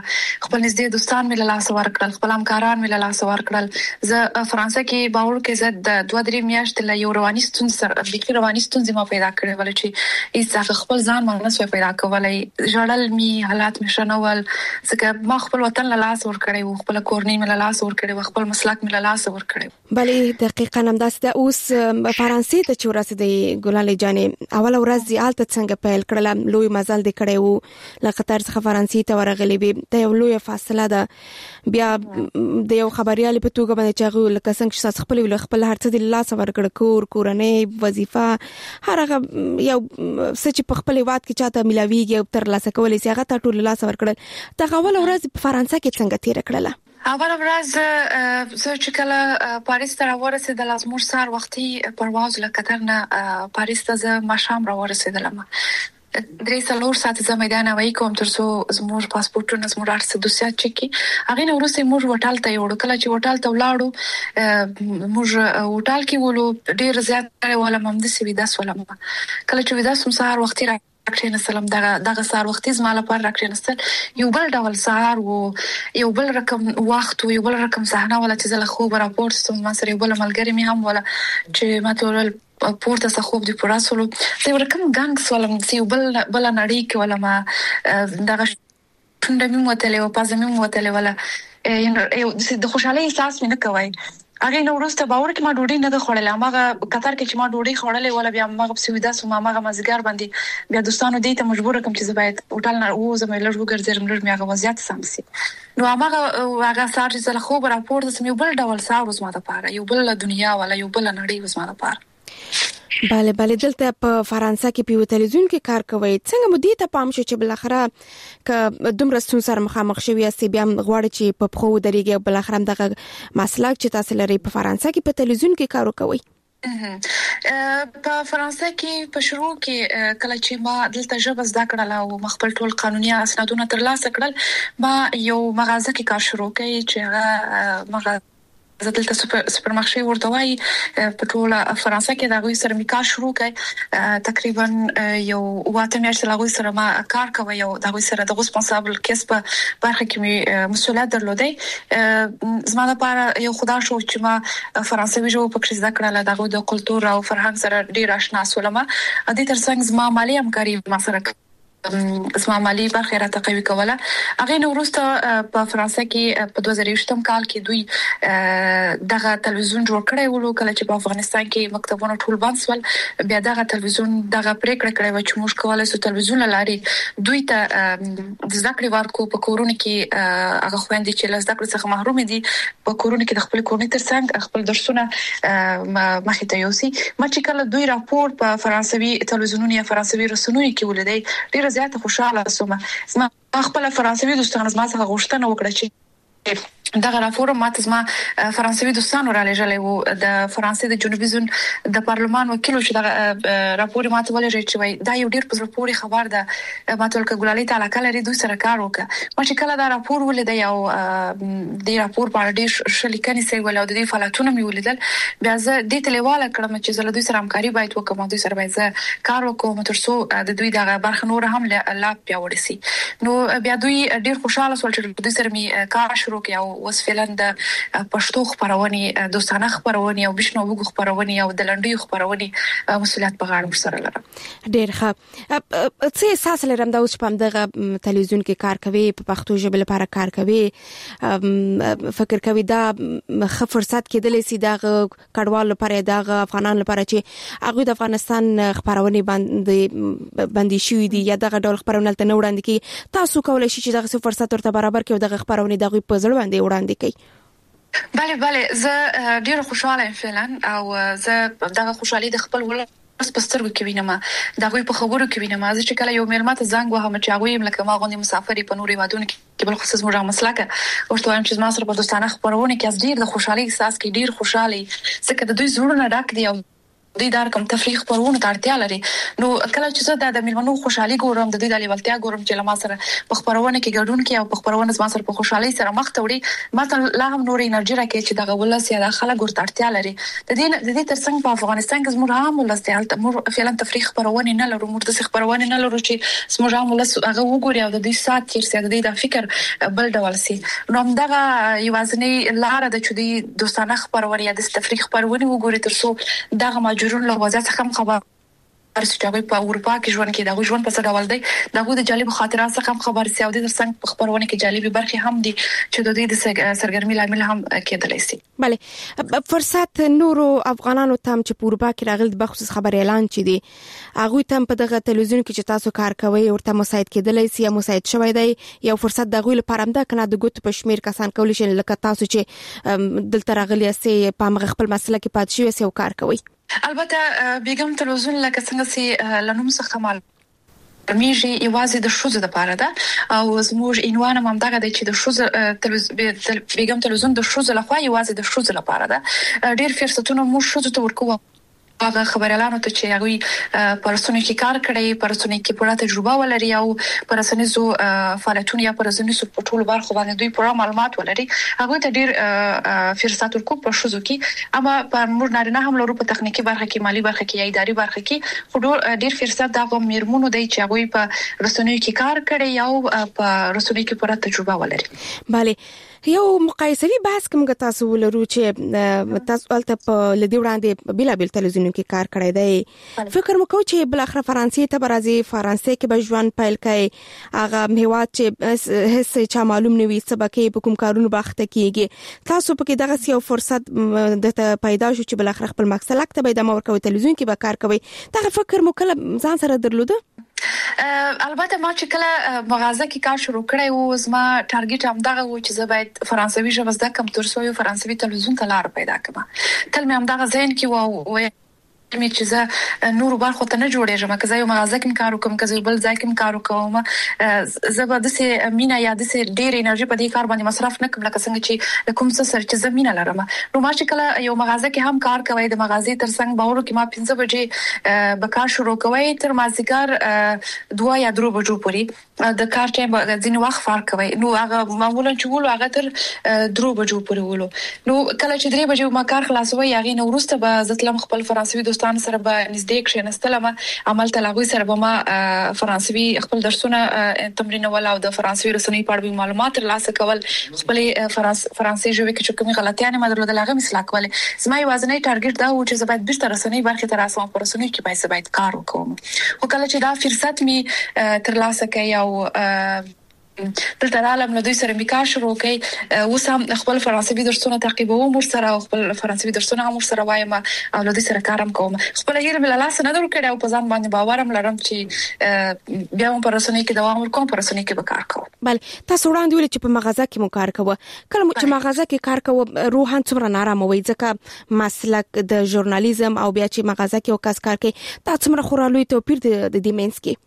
خپل نږدې دوستان مې له لاس ورکړل، خپل همکاران مې له لاس ورکړل. زه فرانسه کې باور کې زه د دوه درې میاشتې له یو رواني ستونزې سره د رواني ستونزې ما پیدا کړې ول چې هیڅ خپل ځان ما نه سوی پیدا کولای. ژړل می حالات مې شنول ځکه ما خپل وطن له لاس ورکړی و، خپل کورنۍ مې له لاس ورکړی و، خپل مسلک مې له لاس ورکړی. بلې دقیقاً هم داسې ده. اوس فرانسې ته چې ورسېدې ګلالۍ جانې، اول ورځ دې هلته څنګه پیل کړله؟ لوی مزل دې کړی و له قطر څخه فرانسې ته ورغلې وې، ته یو لوی فاصله ده. بیا د یو خبريال په توګه باندې چې هغه لکه څنګه چې تاسو خپل ول خپل هر څه د لاس ورکړ، کور، کورنۍ، وظیفه، هر هغه یو څه چې په خپل وخت کې چاته ملاويږي او تر لاسه کولای شي هغه ته ټول لاس ورکړل. ته اول ورځ په فرانسه کې څنګه تیر کړله؟ اول ورځ زه چې کله پاریس ته ورسېدم، زموږ سار وختي پرواز له قطر نه پاریس ته زه ماښام را ورسېدم. درې څلور ساعت زه میدان هوایي کوم تر څو زموږ پاسپورتونه زموږ ارڅ دوسیات چکی. هغه نو ورسې موږ هوټل ته یو کله چې هوټل ته ولاړو، موږ هوټل کې ولو ډیر زیات ولا ممد سی ودا سولم. کله چې ودا سم سهار وختي را کړین سلام دغه دغه سهار وختي زما لپاره را کړین ستل یو بل ډول سهار وو، یو بل رقم وخت وو، یو بل رقم صحنه ولا چې زله خو راپورټ ستوم ما سره یو بل ملګری می هم ولا چې ما تورل پورته څخه خوب دی پراسولو زه ورکم ګانګ سوالم چې بل بل نړۍ کې ولا ما دغه څنګه مې وتلې او پازه مې وتلې ولا یو د خوشحالي احساس مې نه کوي. هغه نو ورسته باور کې ما ډوډۍ نه د خوړلې، ماغه قطر کې چې ما ډوډۍ خوړلې ولا بیا ماغه په سویدا سو ماغه مزګار باندې بیا دوستانو دې ته مجبور کوم چې زبایت هوټل نه و زمې لږ وګرځم لږ میغه وضعیت سمسي. نو هغه هغه سار چې زله خو راپورټ سم یو بل ډول سار وز ما د پاره، یو بل دنیا ولا یو بل نړۍ وز ما د پاره. بله بله دلته په فرانسه کې په تلویزیون کې کار کوي، څنګه مو دې ته پام شو چې بل اخره ک دومره ستون سره مخامخ شوی است بیا غواړي چې په خو درېږي بل اخره دغه مسلک چې تاسو لري په فرانسه کې په تلویزیون کې کار کوي؟ په فرانسه کې په شروع کې کله چې ما دلته ژبه زده کړل او مخبل ټول قانوني اسنادونه ترلاسه کړل، ما یو مغازه کې کار شروع کړ چې هغه مغازه زه دلته سپر سپر مارکې ورته وای په ټول فرانسه کې دا غوي سره می کار شروع کړ. تقریبا یو واته میاشتې لا غوي سره ما کار کوي او دا غوي سره د ریسپانسابل کیس په برخه کې می مسؤلیت درلودې. زما لپاره یو خدا شو چې ما فرانسوي ژبه په کې زده کړل، دا غوي د کلتور او فرهنګ سره ډیر آشنا سولم. ا دې ترڅنګ زما مالی همکاري ما سره اسما مالی برخه را تقوی کوله. هغه نو وروسته په فرانسه کې په دوه زره یوولسم کال کې دوی دغه تلویزیون جوړ کړی ولو، کله چې په افغانستان کې مکتبونه ټول بند شول بیا دغه تلویزیون دغه پریکړه کړې و چې موږ کولای شو تلویزیون لاري دوی ته د ذکر ورکو په کورونه کې هغه خويندې چې له ذکر څخه محروم دي په کورونه کې د خپل کورنۍ ترڅنګ خپل درسونه مخې ته یوسي. ما چې کله دوی راپور په فرانسوي تلویزیونونو یا فرانسوي رسنیو کې ولیدای ډیر زیات خوشاله سوم. زما خپل فرانسوي دوستان زما څخه غوښتنه وکړه چې دغه راپور ماته زما فرانسوي دوستانو را لېږلې وو. د فرانسې د جنوبي زون د پارلمان وکیل چې دغه راپور ماته ولېږي چې وای دا یو ډیر په زړه پورې خبر ده، ماته ولکه ګلالۍ تعالی کله لري دوی سره کار وکړه. ما چې کله دا راپور ولید یو د راپور په اړه ډیر شلیکنې سي ول او د دې فعالیتونو مې ولیدل، بیا زه د تلیواله کړم چې زه له دوی سره همکاري باید وکړم، دوی سره باید زه کار وکړم تر څو د دوی دغه برخه نور هم لا پیاوړې سي. نو بیا دوی ډیر خوشاله شول چې دوی سره مې کار شروع کړ او وس فعلا د پښتو خبرونه دوستانه خبرونه او بشنو وګ خبرونه او د لنډي خبرونه مسؤلیت په غاړه سره لرم. ډیر ښه. څه احساس لرم دا اوس په دغه تلویزیون کې کار کوي، په پښتو ژبه لپاره کار کوي، فکر کوي دا ښه فرصت کېدلی سي د کډوالو لپاره د افغانانو لپاره چې هغه د افغانستان خبرونه باندې باندې شوې دي یا دغه ډول خبرونه تل نه وړاندې کی، تاسو کولای شئ چې دغه فرصت ورته برابر کړئ او دغه خبرونه دغه په ځړ باندې وړاندې کړئ؟ بله بله زه ډیر خوشاله یم فعلا او زه دغه خوشحالي د خپل ولر په سترګو کې وینم، دا غوي په خبرو کې وینم. زه چې کله یو میلمه ته زنګ وهم چې هغه يم لکه ما غوندي مسافر په نوري وادونو کې بل خصوص موږ مسلکه ورته وایم چې ما سره په دوستانه خبرونه کې از ډیر د خوشحالي احساس کې ډیر خوشحالي ځکه د دوی زړونه ډک دي او دوی د کوم تفریح خبرونه ته اړتیا لري. نو کله چې زه د میلمنو خوشحالي ګورم د دوی د لیوالتیا ګورم چې لما سره په خبرونه کې ګډون کوي او په خبرونه زما سره په خوشحالي سره مخ ته وړي ماته لا هم نور انرژي راکړي چې دغه ولس یا د خلک ورته اړتیا لري. د دې د دې ترڅنګ په افغانستان کې زموږ عام ولس ته موږ فعلا تفریح خبرونه نه لرو، موږ د خبرونه نه لرو چې زموږ عام ولس هغه وګوري او د دې سات چې د دې د فکر بل ډول سي. نو دغه یوازنی لار د چودي دوستانه خبرونه یا د تفریح خبرونه وګوري ترڅو دغه ماجورون له وضعیت څخه خبر ارسټاوي په اروپا کې ژوند کې دا ژوند په څه ډول دی دغه د جالب خاطرات څخه خبر سي او د څنګه خبرونه کې جالب برخه هم دي چې د دې د سرګرمي لامل هم کېدلی سي. بله فرصت نورو افغانانو تم چې په اروپا کې راغلي د بخصوص خبر اعلان چي دي هغه تم په دغه تلویزیون کې چې تاسو کار کوي ورته مساعد کېدلی سي یا مساعد شوی دی یو فرصت د غوښ لپاره هم ده کنه د ګوت په شمیر کسان کولی شي لکه تاسو چې دلته راغلي سي په مغ خپل مسله کې پات شوی سي او کار کوي. البته بیګم تلویزیون لکه څنګه سي لنوم څخه مال میږي یوازې د شوزو د پاره ده او زموږ عنوان هم دغه دی چې د شوزو تلویزیون بیګم تلویزیون د شوزو لخوا یوازې د شوزو لپاره ده. ډیر فرصتونه مو شوزو ته ورکوو هغه خبرلانو ته چې هغه پرسونی کې کار کړی پرسونی کې پوره تجربه ولري او پرسونی زو فعالیتونه یا پرسونی سو په ټول برخو باندې دوی پوره معلومات ولري هغه ته ډیر فرصت ورکو په شوزو کې. اما په موږ نارینه هم لرو په تخنیکی برخه کې مالی برخه کې یا اداري برخه کې خو ډیر فرصت دغه میرمنو دی چې هغه په رسنوي کې کار کړی او په رسنوي کې پوره تجربه ولري. bale یو مقایسوي بحث کوم تاسو ولرو چې تاسو البته په لدی وړاندې بلا بل تلویزیون کې کار کړی دی فکر مکو چې بل اخر فرانسې ته برازي فرانسې کې به ژوند پایل کوي هغه میوات چې هیڅ چا معلوم نه وي سبکه په کوم کارونو باخته کیږي تاسو په کې دغه یو فرصت د پیدا شو چې بل اخر خپل مقصد لکه به د مور کوي تلویزیون کې به کار کوي دا فکر مو کله ځان سره درلوده؟ البته ما چې کله مغازه کې کار شروع کړی و زما ټارګټ هم دغه و چې زه باید فرانسوي ژبه زده کړم ترڅو یو فرانسوي تلویزیون ته لار پیدا کړم. تل مې هم دغه ذهن کې و مې چې زه نور برخو ته نه جوړېږم که زه یو مغازه کې کار وکم که زه بل ځای کې کار وکم زه به د سه مینا یا د سه ډېر انرژي په دې کار باندې مصرف نه کوم لکه څنګه چې کوم څه سره چې زه مینا لرم. نو ما چې کله یو مغازه کې هم کار کوي د مغازې ترڅنګ باور کې ما پنځه بجې به کار شروع کوي تر مازیګر دوه یا درو بجو پورې د کار ټایم ځینې وخت فرق کوي. نو هغه معمولا چې ولو هغه تر درو بجو پورې ولو نو کله چې درې بجې ما کار خلاصوي هغه نو ورسته به زتلم خپل فرانسوي دوستان سره به نږدې کښینستلم عمل تلاغوي سره به ما فرانسوي خپل درسونه تمرین ول او د فرانسوي رسنۍ په اړه معلومات ترلاسه کول خپل فرانسوي ژبه کې چې کومه غلطیانه ما درلودل هغه مثلا کول. زما یوازنی ټارګټ دا و چې زه باید بیرته رسنۍ برخه ته راسم په رسنۍ کې باید باید کار وکوم. خو کله چې دا فرصت می ترلاسه کړ او دلته عالم له دوی سره میکا شروع کړي اوس هم خپل فرانسوي درسونه تعقیبوم سره خپل فرانسوي درسونه هم سره وایم او له دوی سره کارم کوم. خپل هیله بل لاس نه درکړم او په ځان باندې باورم لرم چې بیا هم پر رسنۍ کې دوام ورکوم پر رسنۍ کې به کار کوم. بل تاسو وړاندې ویل چې په مغازه کې مو کار کوو کله چې مغازه کې کار کوو روحان څومره نارامه وي ځکه مسلک د ژورنالیزم او بیا چې مغازه کې وکاس کار کوي تا څومره خورالوي توپیر د دیمنس کې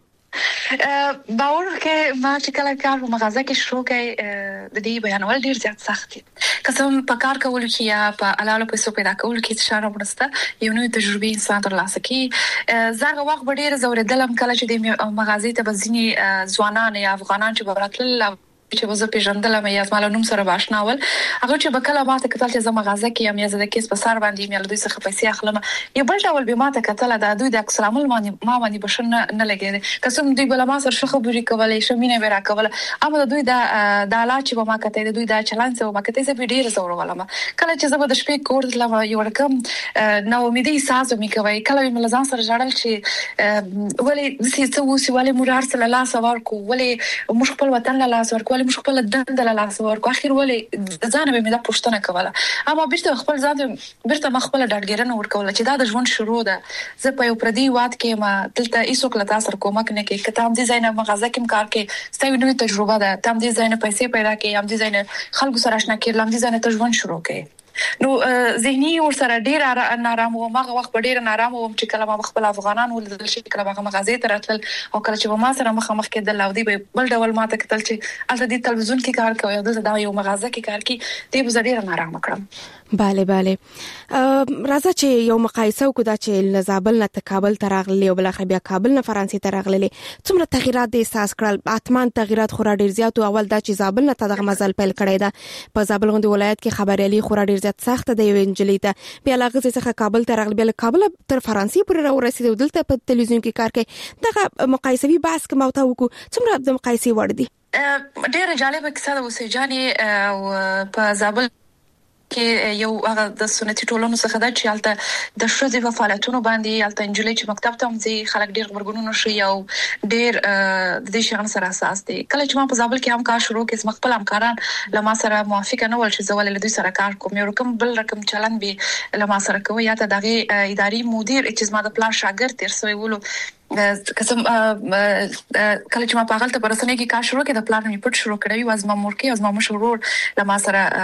باور کې ما چې کله کار په مغازه کې شروع کړ د دې بیانول ډیر زیات سخت دي قسم په کار کول کې یا په الاله پیسو پیدا کول کې اشاره ورسته یو نوې تجربه انسان ترلاسه کوي. زغه وخت ډیر زوردلم کله چې د مغازې ته بزنی ځوانان یا افغانان چې براتل چې وزه پیژندل مې یا مال نوم سره باشناول هغه چې بکله ماته کتل چې زما غازه کې یم یا زده کیس په سر باندې مې له دوی څخه پیسې اخلم یو بل ډول به ماته کتل دا دوی د السلام علیکم ما باندې بشن نه لګیږي قسم دوی بل ما سره شخه بوري کولای شمینه ورا کوله اما دوی دا د اعلی چې ما کته دوی دا چلان څه ما کته څه ډیر زور ولم کله چې زما د شپې کور لم یو رقم نو امیدي احساس مې کوي کله مې لزان سره جړل چې ولې د څه وسی ولې مرار سره لا سوار کو ولې مش خپل وطن لا سوار کو مش خپل دند له لاس ورکو اخر ولې ځان به مې دا پښتنه کوله اما بیرته خپل ځان بیرته مخبل ډاډګرنه ورکول چې دا د ژوند شروع ده زه په یو پردي واد کې ما دلته ایسو کله تاسو کومک نه کې کتاب دي زینب مغازه کې کار کې ستاسو نوې تجربه ده تام دي زینب پیسې پیدا کې ام دي زینب خلکو سره آشنا کړل ام دي زینب ژوند شروع کې نو ذهني ور سره ډیر نارام و ماغه وخت ډیر نارام و چې کله ما خپل افغانان ولدل شي کله ما مغازې ته راتل او کله چې ما سره مخ مخ کېدل او دی بل ډول ما ته کتل چې الته د تلویزیون کې کار کوي او د یو مغازه کې کار کوي دی به ډیر نارام کړم. bale bale راځه چې یو مقایسه وکړو دا چې لزابل نه کابل ته راغلي او بل اخر بیا کابل نه فرانسې ته راغلي څومره تغیرات د احساس کړل اتمان تغیرات خورا ډیر زیات او اول دا چې زابل نه دغه مزل پیل کړی دا په زابل غونډه ولایت کې خبريالي خورا ډیر زیات سخت دی وینجلی ته بیا لغه څخه کابل ته راغلي بیا کابل تر فرانسې پورې راورسېد دلته په تلویزیون کې کار کوي دغه مقایسوي بحث کوم او تا وکړو څومره د مقایسې وړ دي ډېر جالبه کیسه ده وسېجاني او په زابل کې یو هغه د سنتي ټولنو څخه د چالتہ د شوزي په فعالیتونو باندې الته انجلې چې مکتب ته مزي خلک ډېر خبرګونونه شي او ډېر د دې شغل سره اساس دي کله چې ما په زابل کې هم کار شروع کړم خپل همکاران لما سره موافقه نه ول چې زول له دوی سره کار کوم یو رقم بل رقم چلن به لما سره کوي یا ته دغه اداري مدیر چې ما د پلان شاګرد تر سوی ولو قسم کله چې ما په هغه ته پرسنې کې کار شروع کړم د پلان می پټ شروع کړی و از ما مور کې از ما مشرور لما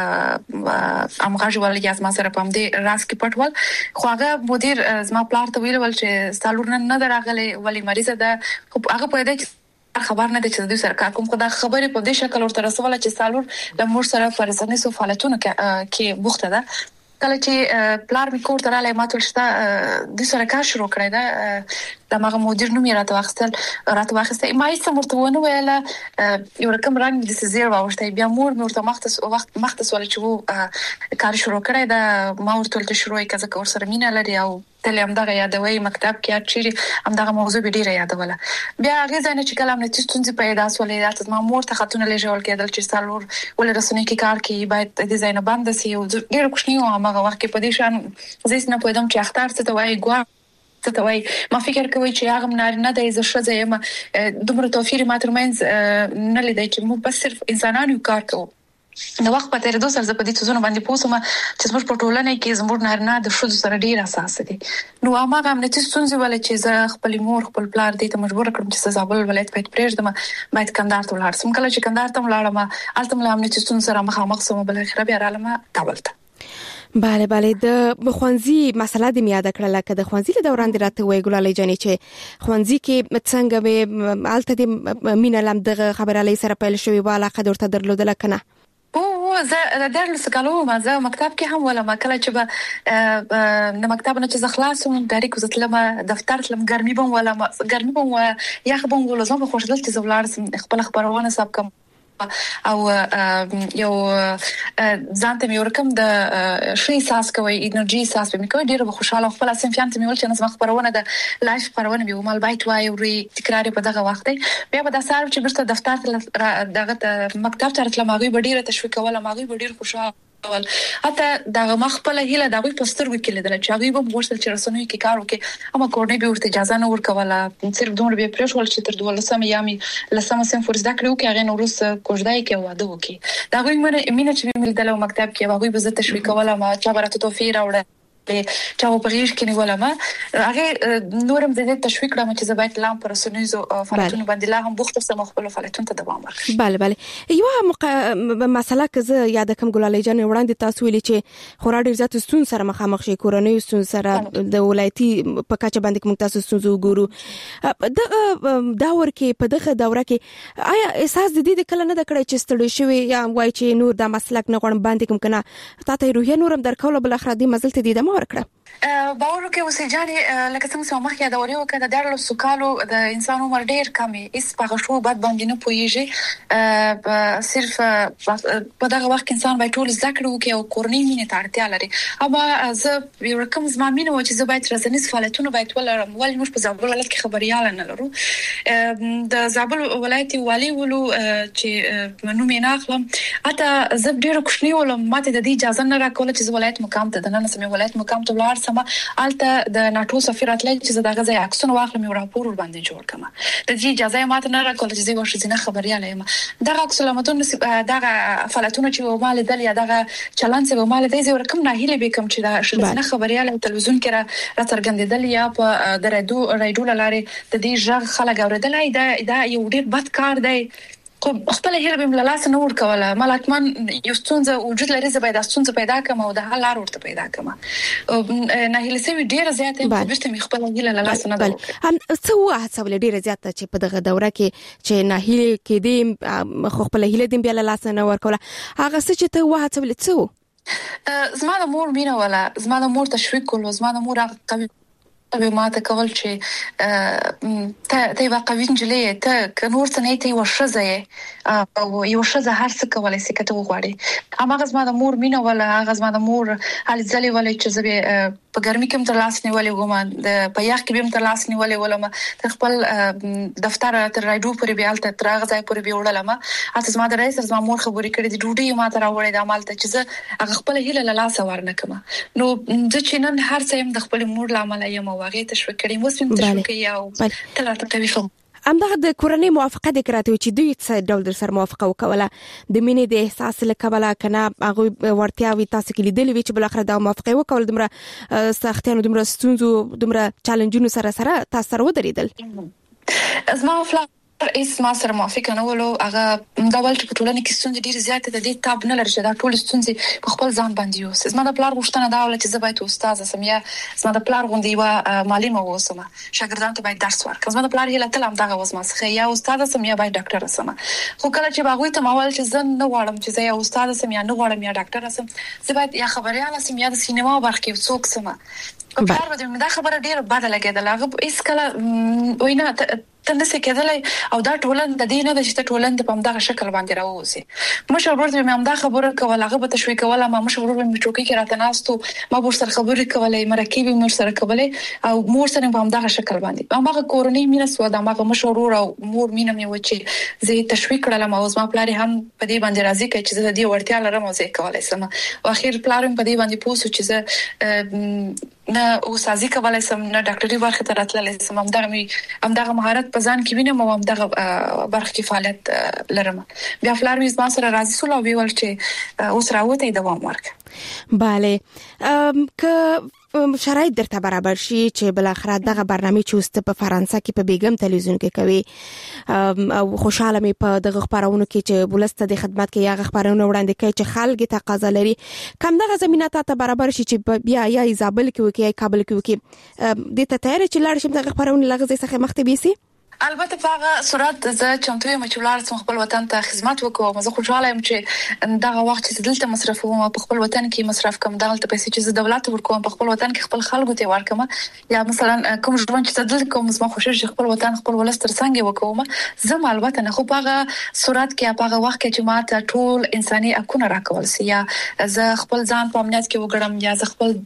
سره امغاج ول یا از ما سره پم دي راس کې پټ ول خو هغه مدیر از ما پلان ته ویل ول چې سالور نه دراغله ولی مریضه ده هغه په دې خبر نه دي چې دوی سره کوم خدای خبرې په دې شکل ورته رسوله چې سالور د مور سره فرزانه سو فعالیتونه کې بوخته ده کله چې پلار می کور ته راځي ماته شته د سره کار شروع کړی دا د ماغه مدیر نوم یې راته واخستل راته واخسته ما یې سمورتونه ویله یو رقم رنګ د سزیر واوښته بیا مور مور ته مختص وخت مختص ول چې وو کار شروع کړی دا ما ورته ته شروع کړه ځکه ور سره مینه لري او تل هم دغه یادوي مکتب کې چیرې هم دغه موضوع به ډیره یادوله بیا هغه ځنه چې کلام نه تستونځي پیدا سولې راته ما مور ته خاتون لېجول کېدل چې سالور ول رسنۍ کې کار کوي باید د ډیزاین باندې سي او ډیره کوښنی و هغه وخت کې په دې شان زه نه پوهیدم چې اختر څه ته وایي ګوا څه ته وایي ما فکر کوي چې هغه منار نه د زه شزه یم دومره توفیر ما ترمنځ نه لیدای چې مو بس صرف انسانانو کار کوو نو وخت په تیر دوه سال زه په دې څه باندې پوسم چې زموږ په ټولنه کې زموږ نارینه د شذ سره ډیر اساس دي نو هغه هم نتیجه ستونزې ولې چې زه خپل مور خپل پلار دې ته مجبور کړم چې زابل ولایت په پرېږدم باید کندهار ته ولاړ سم کله چې کندهار ته ولاړم الته مله هم نتیجه ستونزې سره مخامخ سم بل اخر بیا رالم کابل ته bale bale د خوانزي مسله د میاده کړل کده خوانزي له دوران درته وای ګلالي جاني چې خوانزي کې څنګه به الته د مینه لم دغه خبرالي سره پیل شوی والا قدر ته درلودل کنه او زه د درس کالو ما زه مکتب کې هم ولا ما کله چې به د مکتب نه چې زخلاصم ډایرک وزتلم دفتر تلم ګرمي بم ولا ګرمي بم یا خبم ول زما خوشدل چې زولار خپل خبرونه سب کم او یو ځانته مې ورکم د شي احساس کوي انرژي احساس به مې کوي ډیره خوشاله خپل اسنفیان ته مې ول چې نظم خبرونه د لایف خبرونه به مال بایت وای او تکرار په دغه وخت بیا به د سار چې برته دفتر ته دغه مکتب ته راتلم هغه ډیره تشویق ولا هغه ډیره خوشاله ول اته دغه مخبل هله دغه پستر وکیل د چاغي به ورسل چې رسنوي کې کار وکي اما کورنۍ به ورته اجازه نه ورکوله صرف دومره به پرېښول چې تر دوه لسمه یامي لسمه سم فرض دکړو کې هغه نورس کوژدای کې واده وکي دغه مینه چې مې دلته مکتب کې هغه به زه تشویق کوله ما چا برته توفیر راوړه چا په غیږ کې نیول ما هغه نورم د دې تشویق کړم چې زبایت لام پر سنویزو فعالیتونو باندې لا هم بوخت سم خپل فعالیتونو ته دوام ورکړم bale bale یو مق... مسله که یاد کوم ګلالي جان وړاندې تاسو ویلي چې خورا ډیر زیات ستون سره مخامخ شي کورنۍ ستون سره د ولایتي په کچه باندې کوم تاسو ستونزو ګورو د داور کې په دغه دوره کې آیا احساس د دې کله نه د کړی چې ستړي شوی یا وای چې نور د مسلک نه غوړم باندې کوم کنه تاسو روحي نورم درکول بل اخر دې مزل ته دې د ورکړه باور کې وسېجاني لکه څنګه چې مخکې دا وریو کړه د ډېر سکالو د انسان عمر ډېر کمي اس په شو بعد باندې نه پويږي صرف په دغه وخت انسان باید ټول ذکر وکي او کورنۍ مینه ته اړتیا لري اما زه یو رقم زما مینه و چې زه باید رسنیز فعالیتونه باید ولرم ولې موږ په زابل ولایت کې خبريال نه لرو د زابل ولایت والی ولو چې منو مې نه اخلم اته زه ډېر خوشنی ولم ماته د دې اجازه نه راکول چې ولایت مقام ته د نن سمې ولایت مقام ته ولار سم الته د ناتو سفیر اتل چې دغه ځای عکسونه واخلم او راپور ور باندې جوړ کړم د دې اجازه ماته نه راکول چې زه ورشي نه خبرياله یم دغه عکسلامتون دغه فعالیتونه چې مال دل یا دغه چلن چې مال دې زه ورکم نه هیله به کوم چې دا شل نه خبرياله تلویزیون کې را څرګندېدل یا په درېدو رادیو لاره د دې ژغ خلک اوریدلای دا دا یو ډېر بد کار دی خپل هیله به ملالاس نه ور کوله ملاتمن یو ستونزه وجود لري زه باید ستونزه پیدا کوم او د حل لار ورته پیدا کوم نه هیله سوي ډیره زیاته په برته می خپل هیله لالاس نه ده هم څه واه څول ډیره زیاته چې په دغه دوره کې چې نه هیله کې دې خپل هیله دې بیا لالاس نه ور کوله هغه څه چې ته واه څول څه زما د مور مینه ولا زما د مور تشویق کول زما د مور قوي به ما ته کول چې ته ته واقعي انجلې ته نور څه نه ته ورشزه او یو شزه هر څه کولای شي کته وغواړي هغه زما د مور مینه ولا هغه زما د مور حال ځلې ولې چې زه په ګرمي کې هم تر لاس نیولې وم د په یخ کې به هم تر لاس نیولې ولم ته خپل دفتر تر راډیو پورې به الته تر هغه ځای پورې به وړلم اته زما د رئیس زما مور خبرې کړې د ډوډۍ ما تر راوړې د عمل ته چې زه هغه خپل هیله له لاس ورنکم نو د چینن هر څه هم د خپل مور لامل یم واغې تشویق کړي مو سم تشویق یو تلاتو کوي فهم امدغه د کورنۍ موافقه د کراته چې دوی څه ډول در سره موافقه وکوله د مینې د احساس لکوله کنه هغه ورتیاوي تاسو کې لیدلې وی چې بل اخر د موافقه وکول دمره سختیانو دمره ستونزو دمره چالنجونو سره سره تاسو سره ودرېدل ازما فلا رئیس ما سره موافقه نه ولو هغه دا ول چې په ټولنه کې ستونزې ډېر زیات دي د تاب نه لري چې دا ټول ستونزې په خپل ځان باندې یو زما د پلار غوښتنه دا ول چې زه باید استاد سم یا زما د پلار غوندي و معلم اوسم شاګردانو ته باید درس ورکړم زما د پلار هیله تل هم دا غوښمه څخه یا استاد سم یا باید ډاکټر سم خو کله چې باغوي ته ماول چې زه نه غواړم چې زه یا استاد سم یا نه غواړم یا ډاکټر سم زه باید یا خبريال سم یا د سینما برخه کې څوک سم په پلار باندې دا خبره ډیره بده لګیدله هغه هیڅ کله وینا تنده کېدلای او دا ټولن د دې نه د چې ټولن د پمدغه شکل باندې راوځي مشر ورته مې هم دا خبره کوله هغه به تشویق کوله ما مشر ورته مې چوکي کې راته ناستو ما ور سره خبرې کولای مرکب مې سره کولای او مور سره په همدغه شکل باندې هغه کورنۍ مینه سو دا هغه مشر ور او مور مینه مې و چې زه تشویق کړم او زما پلار هم په دې باندې راضي کړ چې زه د دې ورتیا لرم او زه کولای سم او اخر پلار هم په دې باندې پوسو چې زه نه او سازي کولای سم نه ډاکټري برخه ته راتللی سم همدغه مې همدغه مهارت په ځان کې وینم او همدغه برخه کې فعالیت لرم بیا فلار مې ما سره راضي سول او ویل چې اوس راوته دوام ورک bale که شرایط درته برابر شي چې بل اخر دغه برنامه چې اوس په فرانسه کې په بیګم تلویزیون کې کوي او خوشاله مې په دغه خبرونو کې چې بولسته د خدمت کې یا خبرونه وړاندې کوي چې خلک تقاضا لري کم دغه زمينه ته برابر شي چې بیا یا ایزابل کې وکي یا کابل کې وکي د ته تیار چې لاړ شم دغه خبرونه لغزه څخه مخته بيسي البته په هغه صورت زه چمتو یم چې ولر څم خپل وطن ته خدمت وکوم زه خوشاله یم چې دغه وخت چې دلته مصرف وم په خپل وطن کې مصرف کوم دلته پیسې چې زه دولت ورکوم په خپل وطن کې خپل خلکو ته ورکوم یا مثلا کوم ژوند چې دلته کوم زما خوشاله چې خپل وطن خپل ولستر څنګه وکوم زه البته نه خو په هغه صورت کې په هغه وخت کې چې ماته ټول انساني حقوق راکول سي یا زه خپل ځان په امنیت کې وګړم یا زه خپل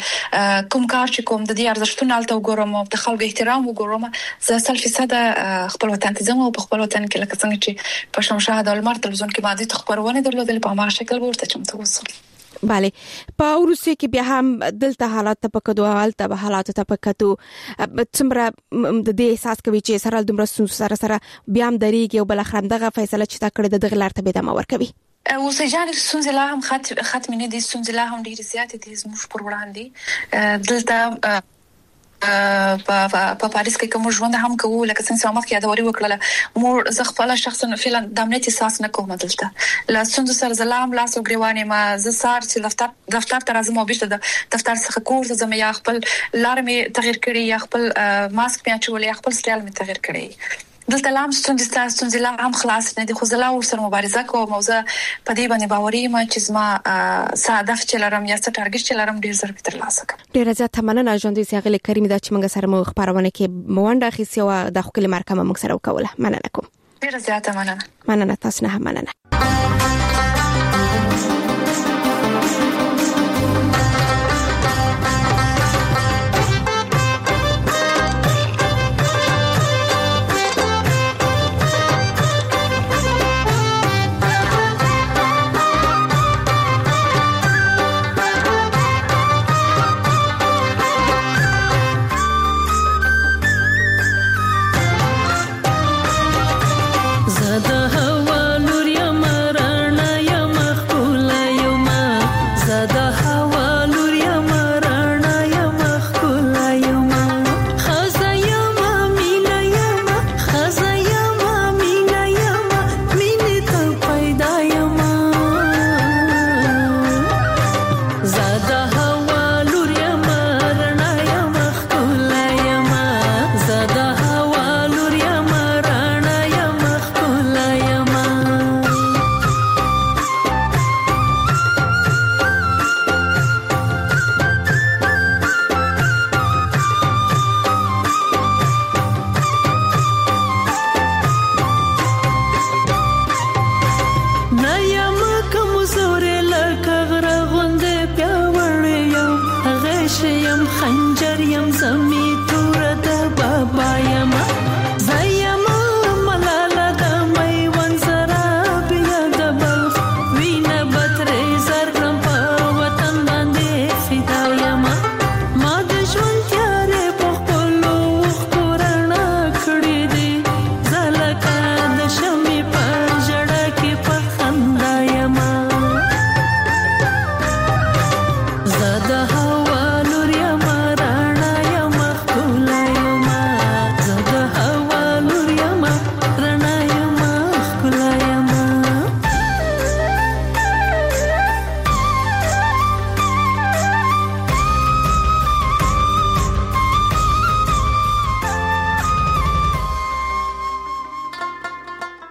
کوم کار چې کوم د دې ارزښتونو الته وګورم او د خلکو احترام وګورم زه سل فیصد خپل وطن ته ځم او په خپل وطن کې لکه څنګه چې په شمشاد او لمر تلویزیون کې باندې خبرونه درلودل په ما شکل ورته چمتو وسو bale په روسیه کې بیا هم دلته حالات ته پکدو حالت به حالات ته پکتو څومره د دې احساس کوي چې سره دومره سره سره بیا هم درېږي او بل اخر دغه فیصله چې تا کړې د غلار ته به دمه ورکوي اوسېجان سونځ لا هم خط ختم نه دي سونځ لا هم ډیر زیات دي زموږ پر وړاندې دلته په پاریس کې کوم ژوند هم کوو لکه څنګه ما کې یادوري وکړه مور زه خپل شخصا فعلا د امنیت احساس نه کوم دلته لا څنګه سره زلام لاس او غریوانه ما زه سار چې دفتر دفتر ته راځم او بیرته د دفتر څخه کور ته ځم یا خپل لارمه تغیر کړی یا خپل ماسک می اچول یا خپل سټایل می تغیر کړی دلته لام ستونزې تاسو ستونزې لا هم خلاص نه دي خو زلا ور سره مبارزه کوم او زه په دې باندې باوري یم چې زما ساده چې لرم یا څه ټارګټ چې لرم ډیر زر تر لاسه کوم ډیر زیات مننه ژوندې سیغل کریم دا چې موږ سره مو خبرونه کې موانده خيسي او د خپل مرکه موږ سره وکوله مننه کوم ډیر زیات مننه مننه تاسو نه مننه زه د